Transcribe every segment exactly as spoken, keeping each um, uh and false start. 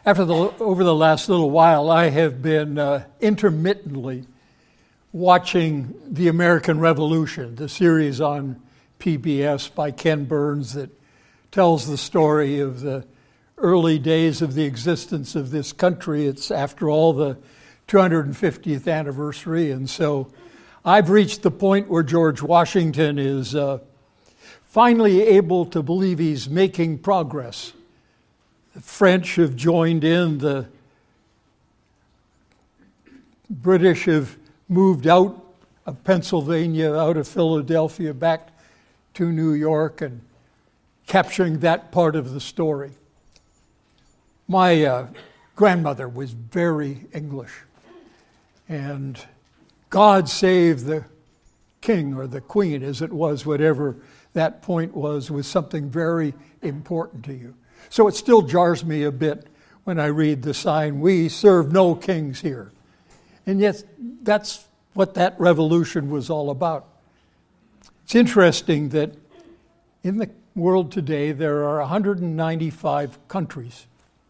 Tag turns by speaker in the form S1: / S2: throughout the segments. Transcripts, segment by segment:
S1: After the, over the last little while, I have been uh, intermittently watching The American Revolution, the series on P B S by Ken Burns that tells the story of the early days of the existence of this country. It's, after all, the two hundred fiftieth anniversary, and so I've reached the point where George Washington is uh, finally able to believe he's making progress. The French have joined in, the British have moved out of Pennsylvania, out of Philadelphia, back to New York, and capturing that part of the story. My uh, grandmother was very English, and God save the king or the queen, as it was, whatever that point was, was something very important to you. So it still jars me a bit when I read the sign, "We serve no kings here." And yet, that's what that revolution was all about. It's interesting that in the world today, there are one hundred ninety-five countries.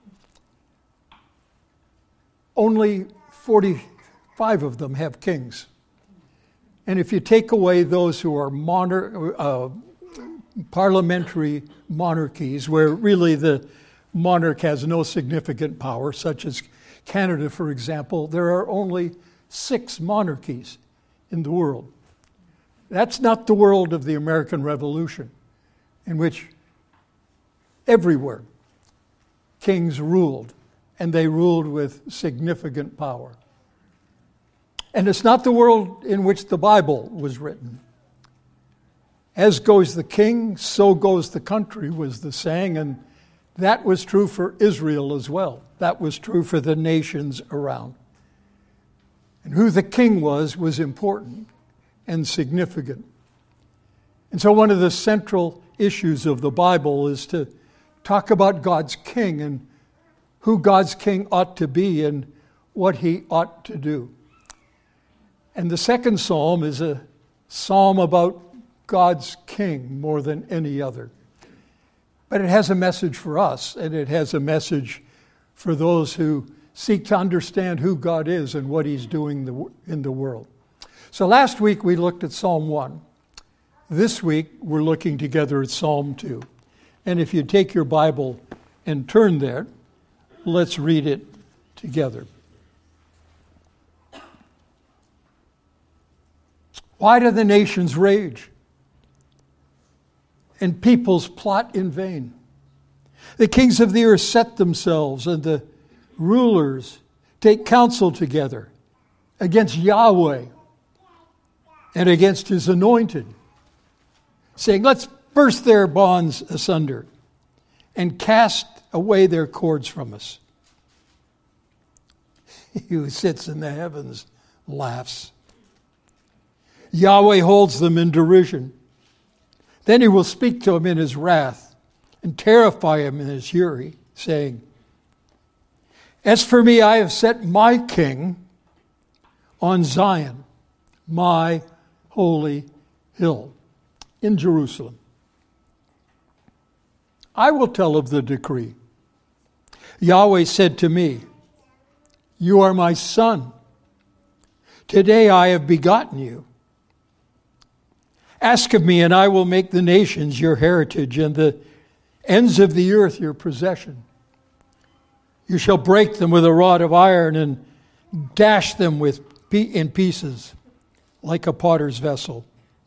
S1: Only forty-five of them have kings. And if you take away those who are monar- uh, parliamentary monarchies, where really the monarch has no significant power, such as Canada, for example, there are only six monarchies in the world. That's not the world of the American Revolution, in which everywhere kings ruled, and they ruled with significant power. And it's not the world in which the Bible was written. As goes the king, so goes the country, was the saying, and that was true for Israel as well. That was true for the nations around. And who the king was, was important and significant. And so one of the central issues of the Bible is to talk about God's king and who God's king ought to be and what he ought to do. And the second psalm is a psalm about God's king more than any other. But it has a message for us, and it has a message for those who seek to understand who God is and what he's doing in the world. So last week we looked at Psalm one. This week we're looking together at Psalm two. And if you take your Bible and turn there, let's read it together. Why do the nations rage and peoples plot in vain? The kings of the earth set themselves, and the rulers take counsel together against Yahweh and against his anointed, saying, "Let's burst their bonds asunder and cast away their cords from us." He who sits in the heavens laughs. Yahweh holds them in derision. Then he will speak to him in his wrath and terrify him in his fury, saying, "As for me, I have set my king on Zion, my holy hill, in Jerusalem. I will tell of the decree. Yahweh said to me, 'You are my son. Today I have begotten you. Ask of me, and I will make the nations your heritage and the ends of the earth your possession. You shall break them with a rod of iron and dash them with in pieces like a potter's vessel.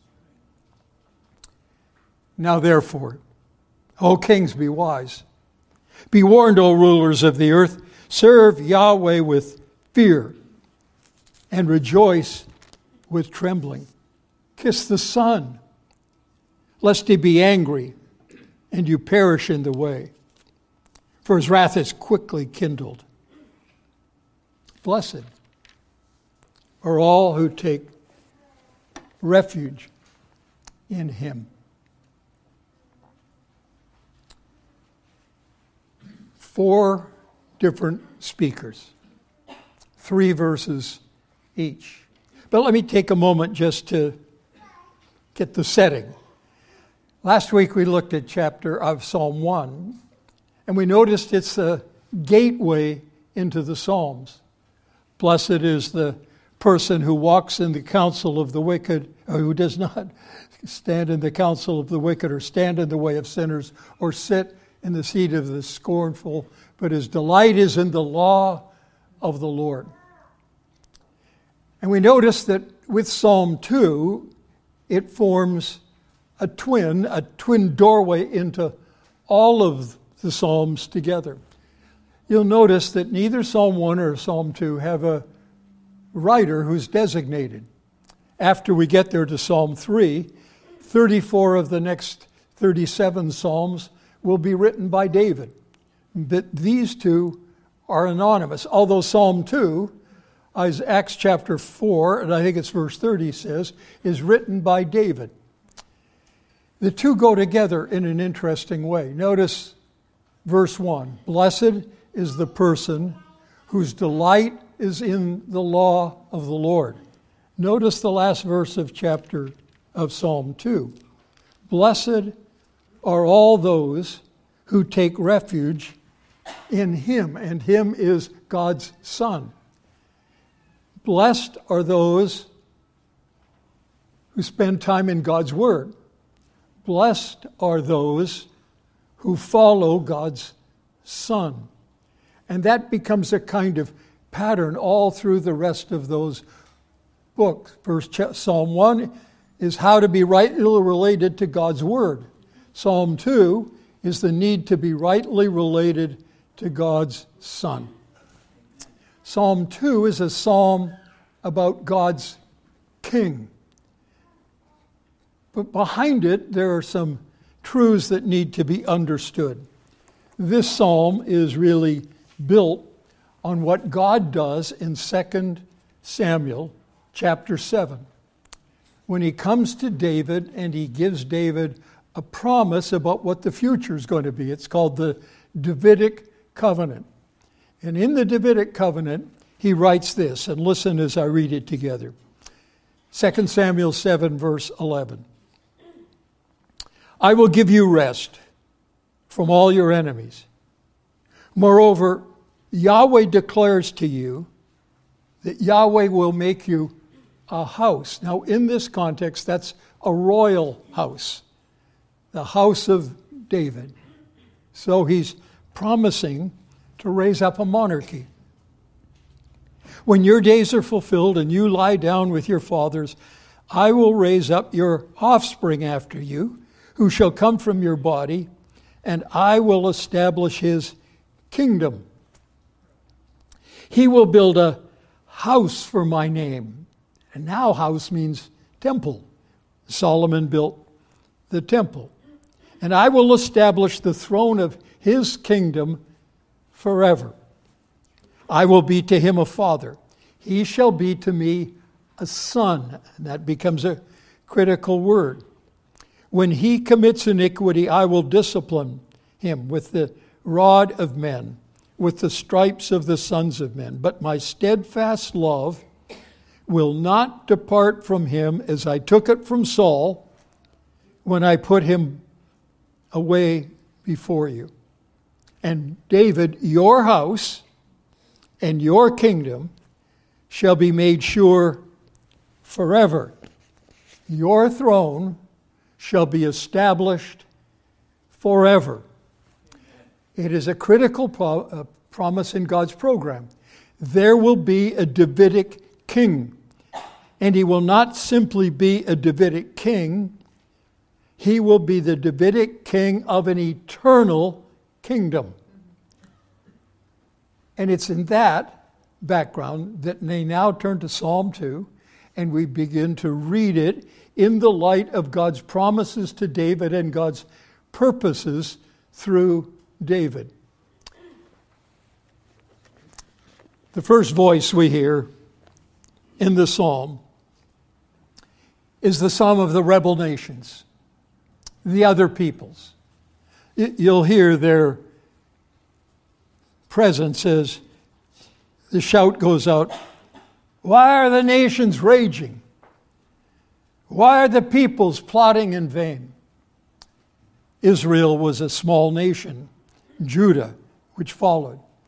S1: Now therefore, O kings, be wise. Be warned, O rulers of the earth. Serve Yahweh with fear and rejoice with trembling. Kiss the Son, lest he be angry and you perish in the way, for his wrath is quickly kindled. Blessed are all who take refuge in him." Four different speakers, three verses each. But let me take a moment just to get the setting. Last week we looked at chapter of Psalm one, and we noticed it's a gateway into the Psalms. Blessed is the person who walks in the counsel of the wicked, or who does not stand in the counsel of the wicked, or stand in the way of sinners, or sit in the seat of the scornful, but his delight is in the law of the Lord. And we notice that with Psalm two, it forms a twin, a twin doorway into all of the Psalms together. You'll notice that neither Psalm one or Psalm two have a writer who's designated. After we get there to Psalm three, thirty-four of the next thirty-seven Psalms will be written by David. But these two are anonymous. Although Psalm two, as Acts chapter four, and I think it's verse thirty says, is written by David. The two go together in an interesting way. Notice verse one. Blessed is the person whose delight is in the law of the Lord. Notice the last verse of chapter of Psalm two. Blessed are all those who take refuge in him, and him is God's Son. Blessed are those who spend time in God's Word. Blessed are those who follow God's Son. And that becomes a kind of pattern all through the rest of those books. Verse Psalm one is how to be rightly related to God's Word. Psalm two is the need to be rightly related to God's Son. Psalm two is a psalm about God's King. But behind it, there are some truths that need to be understood. This psalm is really built on what God does in Second Samuel chapter seven. When he comes to David and he gives David a promise about what the future is going to be. It's called the Davidic Covenant. And in the Davidic Covenant, he writes this, and listen as I read it together. Second Samuel seven, verse eleven. I will give you rest from all your enemies. Moreover, Yahweh declares to you that Yahweh will make you a house. Now, in this context, that's a royal house, the house of David. So he's promising to raise up a monarchy. When your days are fulfilled and you lie down with your fathers, I will raise up your offspring after you, who shall come from your body, and I will establish his kingdom. He will build a house for my name. And now house means temple. Solomon built the temple. And I will establish the throne of his kingdom forever. I will be to him a father. He shall be to me a son. And that becomes a critical word. When he commits iniquity, I will discipline him with the rod of men, with the stripes of the sons of men. But my steadfast love will not depart from him as I took it from Saul when I put him away before you. And David, your house and your kingdom shall be made sure forever. Your throne shall be established forever. It is a critical pro- uh, promise in God's program. There will be a Davidic king. And he will not simply be a Davidic king. He will be the Davidic king of an eternal kingdom. And it's in that background that they now turn to Psalm two, and we begin to read it in the light of God's promises to David and God's purposes through David. The first voice we hear in the psalm is the psalm of the rebel nations, the other peoples. You'll hear their presence as the shout goes out, "Why are the nations raging? Why are the peoples plotting in vain?" Israel was a small nation, Judah, which followed.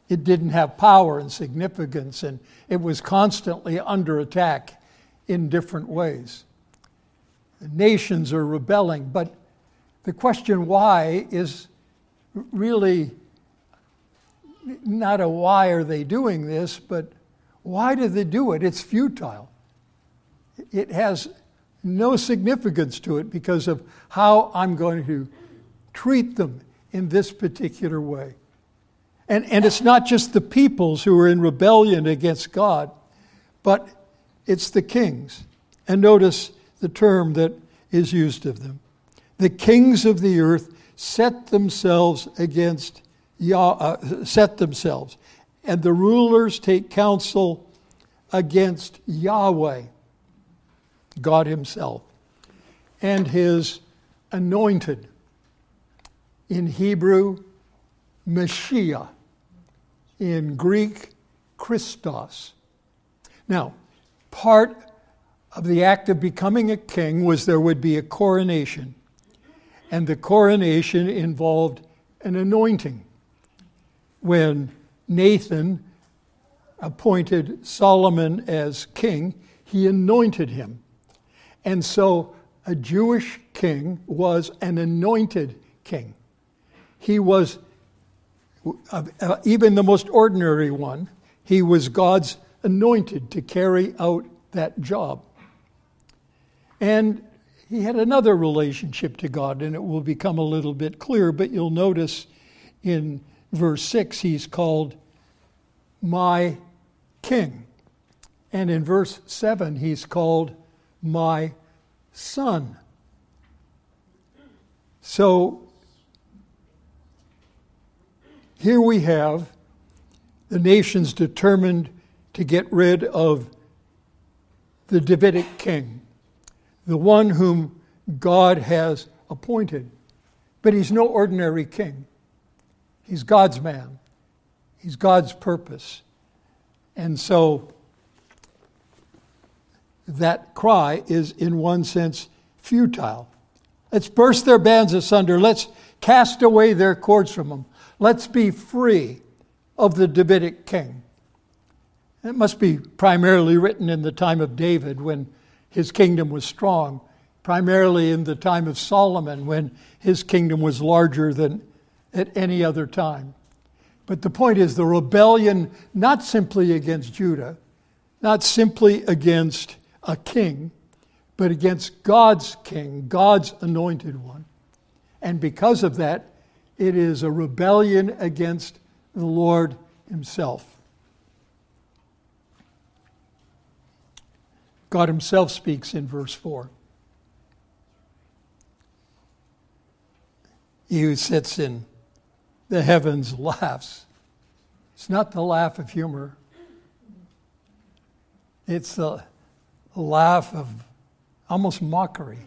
S1: it didn't have power and significance, and it was constantly under attack in different ways. The nations are rebelling, but the question why is really not a why are they doing this, but why do they do it? It's futile. It has no significance to it because of how I'm going to treat them in this particular way. And, and it's not just the peoples who are in rebellion against God, but it's the kings. And notice the term that is used of them. The kings of the earth set themselves against Yah, uh, set themselves, and the rulers take counsel against Yahweh, God himself, and his anointed. In Hebrew, Mashiach. In Greek, Christos. Now, part of the act of becoming a king was there would be a coronation. And the coronation involved an anointing. When Nathan appointed Solomon as king, he anointed him. And so a Jewish king was an anointed king. He was, uh, uh, even the most ordinary one, he was God's anointed to carry out that job. And he had another relationship to God, and it will become a little bit clear, but you'll notice in verse six, he's called my king. And in verse seven, he's called my son. So here we have the nations determined to get rid of the Davidic king, the one whom God has appointed. But he's no ordinary king. He's God's man. He's God's purpose. And so that cry is, in one sense, futile. Let's burst their bands asunder. Let's cast away their cords from them. Let's be free of the Davidic king. It must be primarily written in the time of David when his kingdom was strong, primarily in the time of Solomon when his kingdom was larger than at any other time. But the point is the rebellion not simply against Judah, not simply against a king, but against God's king, God's anointed one. And because of that, it is a rebellion against the Lord himself. God himself speaks in verse four. He who sits in the heavens laughs. It's not the laugh of humor. It's the laugh of almost mockery.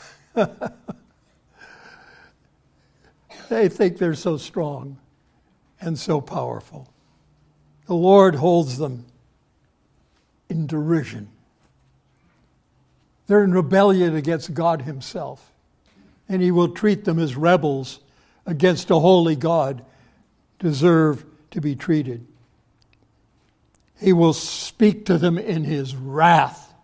S1: They think they're so strong and so powerful. The Lord holds them in derision. They're in rebellion against God himself. And he will treat them as rebels against a holy God deserve to be treated. He will speak to them in his wrath.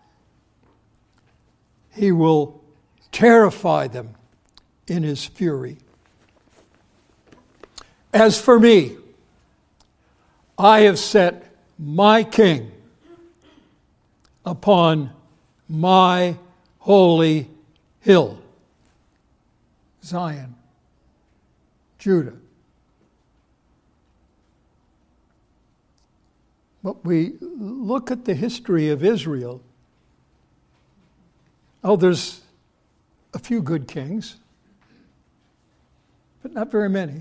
S1: He will terrify them in his fury. As for me, I have set my king upon my holy hill, Zion, Judah. But we look at the history of Israel. Oh, there's a few good kings, but not very many.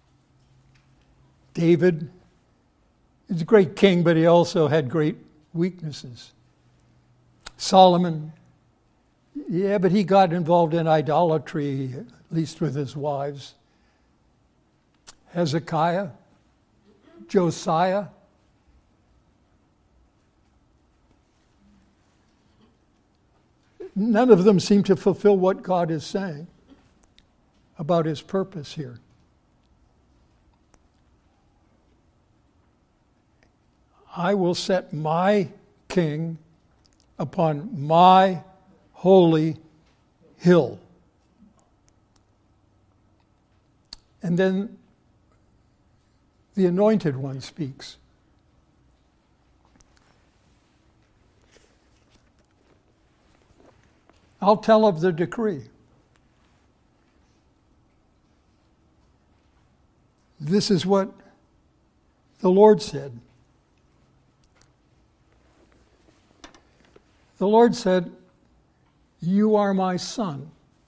S1: David is a great king, but he also had great weaknesses. Solomon, yeah, but he got involved in idolatry, at least with his wives. Hezekiah, Josiah. None of them seem to fulfill what God is saying about his purpose here. I will set my king upon my holy hill. And then the Anointed One speaks. I'll tell of the decree. This is what the Lord said. The Lord said, "You are my son."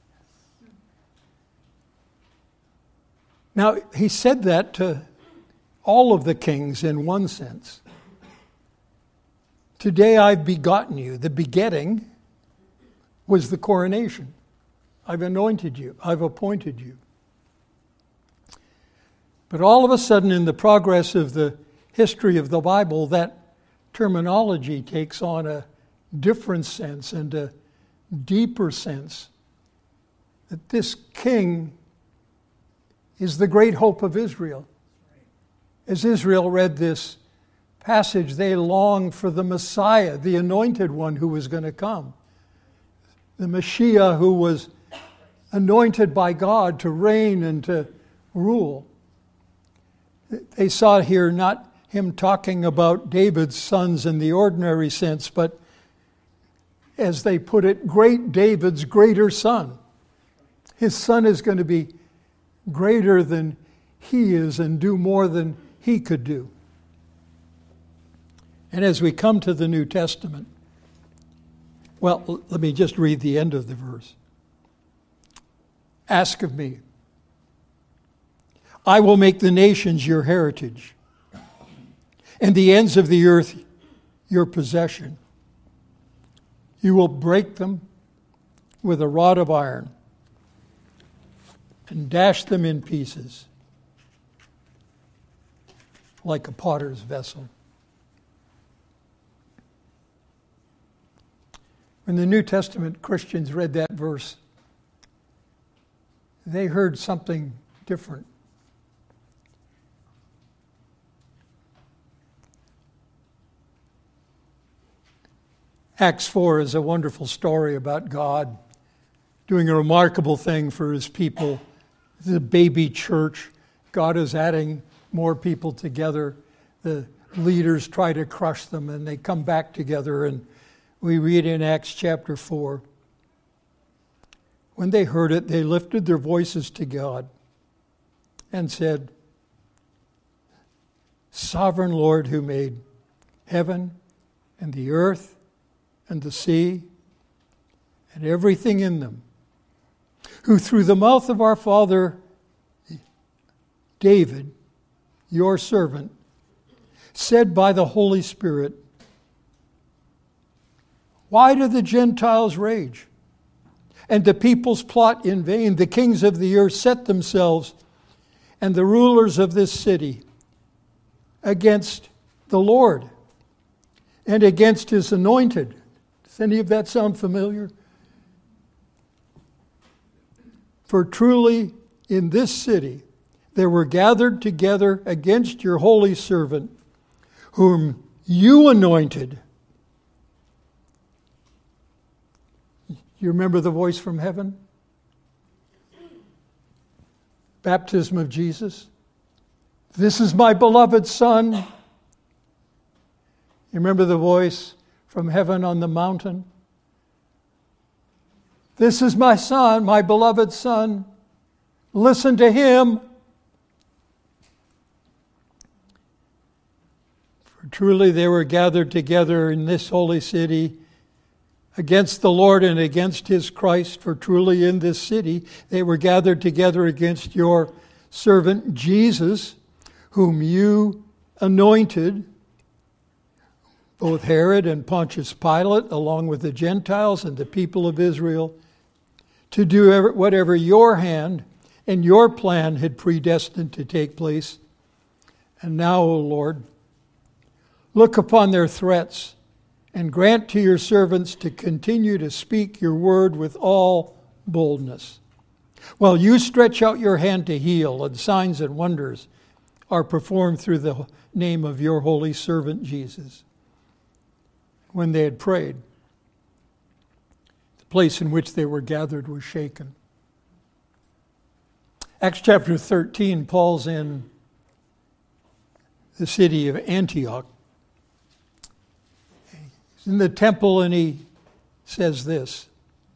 S1: Now, he said that to all of the kings in one sense. Today I've begotten you. The begetting was the coronation. I've anointed you. I've appointed you. But all of a sudden, in the progress of the history of the Bible, that terminology takes on a different sense and a deeper sense. That this king is the great hope of Israel. As Israel read this passage, they longed for the Messiah, the anointed one who was going to come. The Messiah who was anointed by God to reign and to rule. They saw here not him talking about David's sons in the ordinary sense, but as they put it, great David's greater son. His son is going to be greater than he is and do more than he could do. And as we come to the New Testament, well, let me just read the end of the verse. Ask of me. I will make the nations your heritage, and the ends of the earth your possession. You will break them with a rod of iron and dash them in pieces like a potter's vessel. When the New Testament Christians read that verse, they heard something different. Acts four is a wonderful story about God doing a remarkable thing for his people. The baby church. God is adding more people together. The leaders try to crush them and they come back together. And we read in Acts chapter four, when they heard it, they lifted their voices to God and said, Sovereign Lord, who made heaven and the earth and the sea and everything in them, who through the mouth of our father David, your servant, said by the Holy Spirit, why do the Gentiles rage and the peoples plot in vain? The kings of the earth set themselves and the rulers of this city against the Lord and against his anointed. Does any of that sound familiar? For truly in this city there were gathered together against your holy servant, whom you anointed. You remember the voice from heaven? Baptism of Jesus. This is my beloved Son. You remember the voice from heaven on the mountain? This is my Son, my beloved Son. Listen to him. For truly they were gathered together in this holy city against the Lord and against his Christ. For truly in this city they were gathered together against your servant Jesus, whom you anointed, both Herod and Pontius Pilate, along with the Gentiles and the people of Israel, to do whatever your hand and your plan had predestined to take place. And now, O Lord, look upon their threats and grant to your servants to continue to speak your word with all boldness. While you stretch out your hand to heal, and signs and wonders are performed through the name of your holy servant Jesus. When they had prayed, the place in which they were gathered was shaken. Acts chapter thirteen, Paul's in the city of Antioch. He's in the temple and he says this: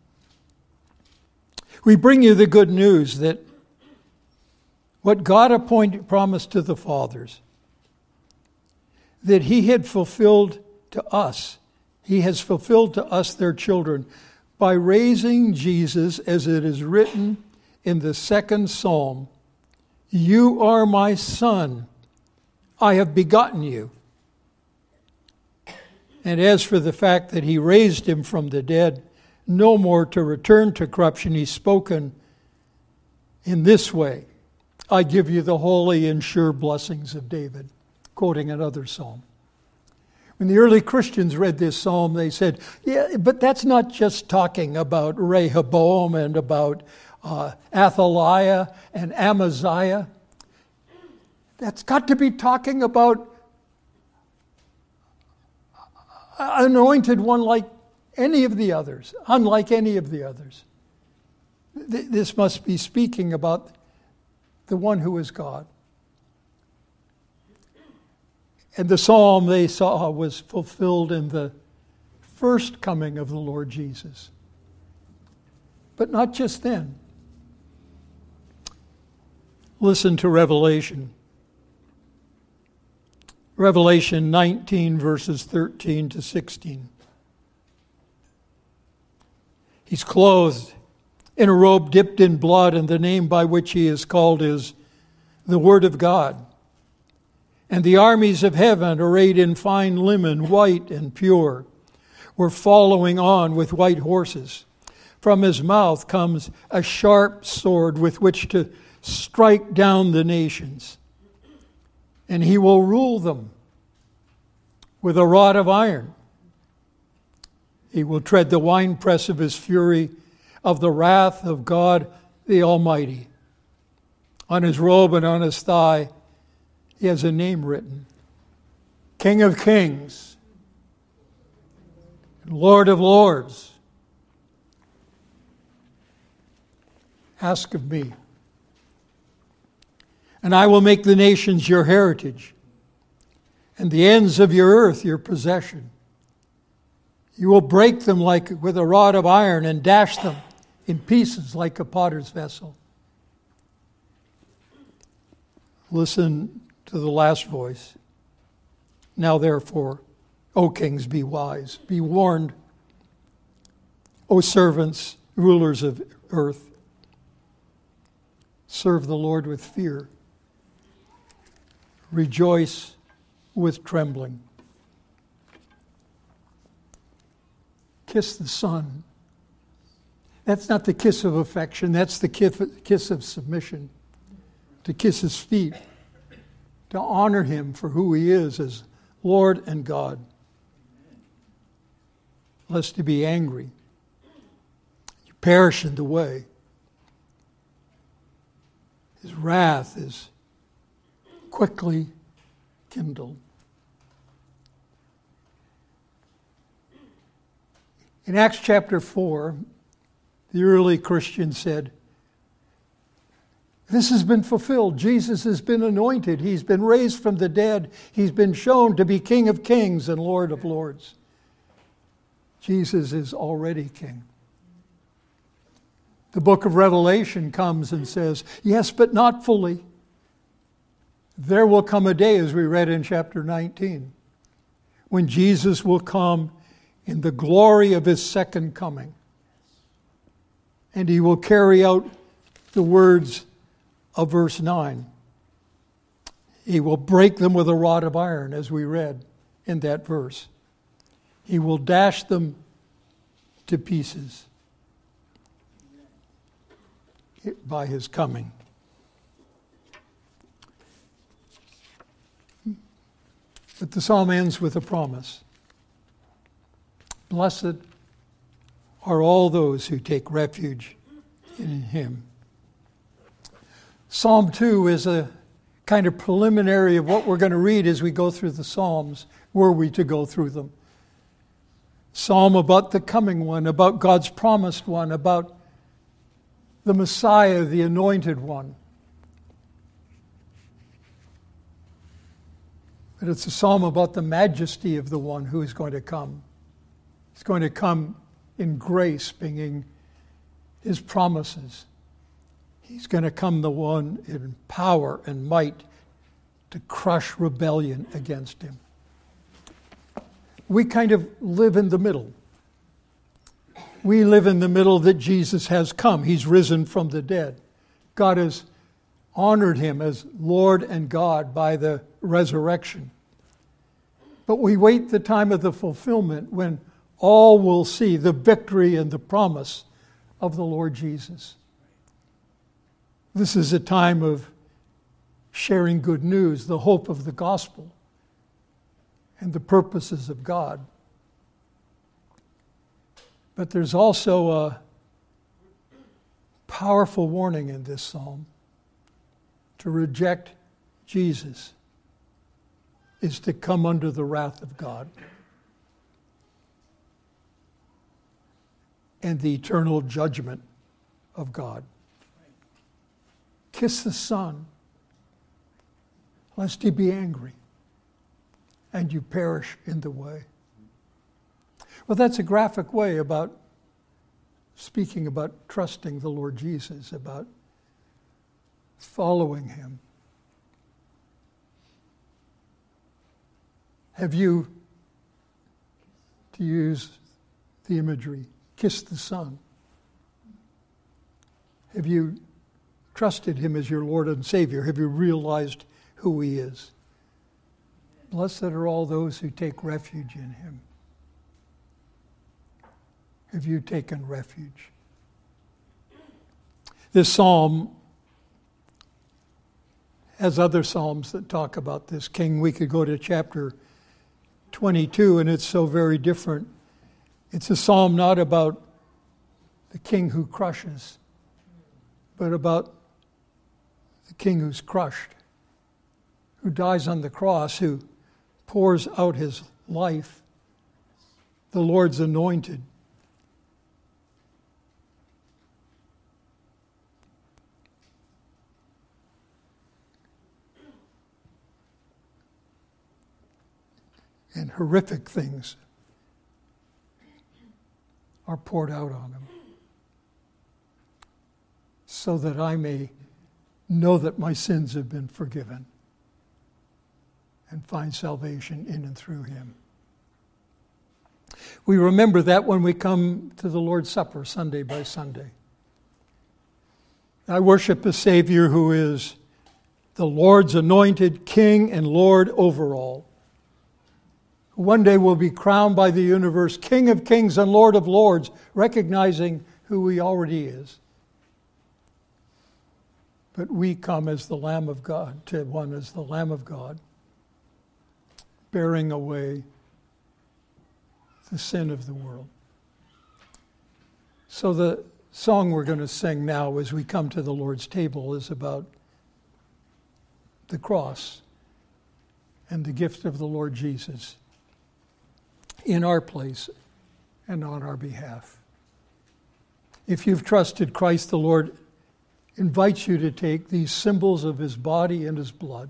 S1: "We bring you the good news that what God appointed, promised to the fathers, that he had fulfilled to us, he has fulfilled to us, their children, by raising Jesus, as it is written in the second psalm, 'You are my son, I have begotten you.' And as for the fact that he raised him from the dead, no more to return to corruption, he's spoken in this way: 'I give you the holy and sure blessings of David,'" quoting another psalm. When the early Christians read this psalm, they said, yeah, but that's not just talking about Rehoboam and about uh, Athaliah and Amaziah. That's got to be talking about an anointed one like any of the others, unlike any of the others. Th- this must be speaking about the one who is God. And the psalm they saw was fulfilled in the first coming of the Lord Jesus. But not just then. Listen to Revelation. Revelation nineteen, verses thirteen to sixteen. He's clothed in a robe dipped in blood, and the name by which he is called is the Word of God. And the armies of heaven, arrayed in fine linen, white and pure, were following on with white horses. From his mouth comes a sharp sword with which to strike down the nations. And he will rule them with a rod of iron. He will tread the winepress of his fury, of the wrath of God the Almighty. On his robe and on his thigh, he has a name written: King of Kings, and Lord of Lords. Ask of me, and I will make the nations your heritage, and the ends of your earth your possession. You will break them like with a rod of iron, and dash them in pieces like a potter's vessel. Listen to the last voice. Now therefore, O kings, be wise, be warned. O servants, rulers of earth, serve the Lord with fear. Rejoice with trembling. Kiss the Son. That's not the kiss of affection. That's the kiss of submission. To kiss his feet. To honor him for who he is as Lord and God. Lest you be angry. You perish in the way. His wrath is quickly kindled. In Acts chapter four, the early Christians said, this has been fulfilled. Jesus has been anointed. He's been raised from the dead. He's been shown to be King of Kings and Lord of Lords. Jesus is already King. The book of Revelation comes and says, yes, but not fully. There will come a day, as we read in chapter nineteen, when Jesus will come in the glory of his second coming. And he will carry out the words of verse nine. He will break them with a rod of iron, as we read in that verse. He will dash them to pieces by his coming. But the psalm ends with a promise. Blessed are all those who take refuge in him. Psalm two is a kind of preliminary of what we're going to read as we go through the Psalms, were we to go through them. Psalm about the coming one, about God's promised one, about the Messiah, the anointed one. But it's a psalm about the majesty of the one who is going to come. He's going to come in grace, bringing his promises. He's going to come the one in power and might to crush rebellion against him. We kind of live in the middle. We live in the middle that Jesus has come. He's risen from the dead. God has honored him as Lord and God by the resurrection. But we wait the time of the fulfillment when all will see the victory and the promise of the Lord Jesus. This is a time of sharing good news, the hope of the gospel, and the purposes of God. But there's also a powerful warning in this psalm. To reject Jesus is to come under the wrath of God and the eternal judgment of God. Kiss the Son, lest he be angry and you perish in the way. Well, that's a graphic way about speaking about trusting the Lord Jesus, about following him. Have you, to use the imagery, kissed the Son? Have you trusted him as your Lord and Savior? Have you realized who he is? Blessed are all those who take refuge in him. Have you taken refuge? This psalm has other psalms that talk about this king. We could go to chapter twenty-two, and it's so very different. It's a psalm not about the king who crushes, but about the king who's crushed, who dies on the cross, who pours out his life, the Lord's anointed. And horrific things are poured out on him, so that I may know that my sins have been forgiven and find salvation in and through him. We remember that when we come to the Lord's Supper Sunday by Sunday. I worship a Savior who is the Lord's anointed King and Lord over all. One day will be crowned by the universe, King of kings and Lord of lords, recognizing who he already is. But we come as the Lamb of God, to one as the Lamb of God, bearing away the sin of the world. So the song we're going to sing now as we come to the Lord's table is about the cross and the gift of the Lord Jesus in our place and on our behalf. If you've trusted Christ, the Lord invites you to take these symbols of his body and his blood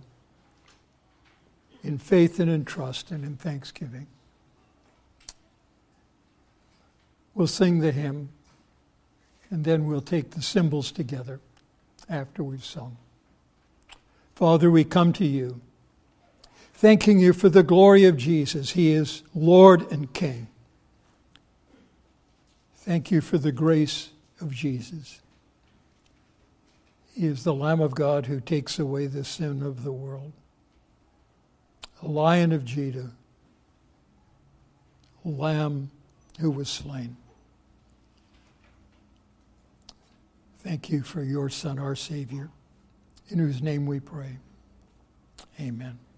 S1: in faith and in trust and in thanksgiving. We'll sing the hymn, and then we'll take the symbols together after we've sung. Father, we come to you, thanking you for the glory of Jesus. He is Lord and King. Thank you for the grace of Jesus. He is the Lamb of God who takes away the sin of the world. A Lion of Judah, a Lamb who was slain. Thank you for your Son, our Savior, in whose name we pray. Amen.